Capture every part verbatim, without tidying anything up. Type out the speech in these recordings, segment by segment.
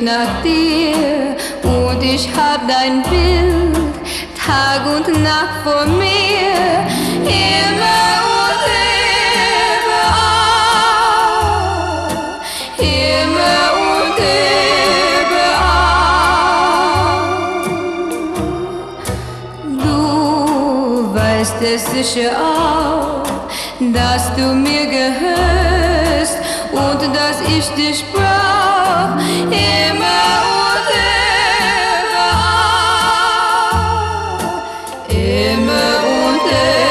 nach dir und ich hab dein Bild Tag und Nacht vor mir, immer und überall, immer und überall. Du weißt es sicher auch, dass du mir gehörst und dass ich dich brauch, immer und überall, immer und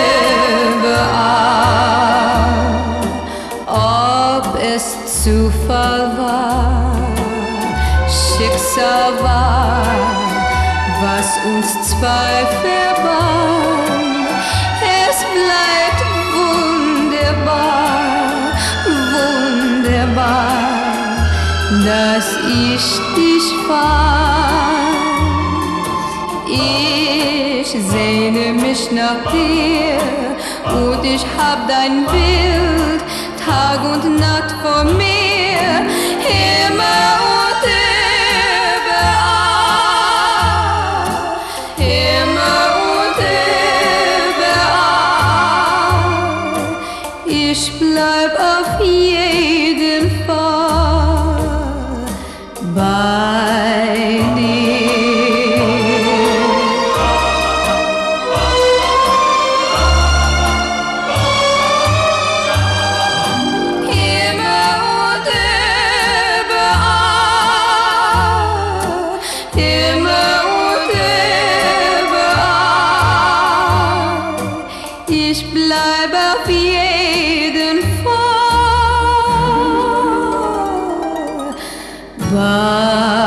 überall. Ob es Zufall war, Schicksal war, was uns zwei verband, es bleibt wunderbar, wunderbar, dass ich dich fand. Ich sehne mich nach dir und ich hab dein Bild Tag und Nacht vor mir, immer und überall, immer und überall. Ich bleib auf jeden Fall bei dir. Immer und überall, immer und überall. Ich bleib auf jeden Fall bei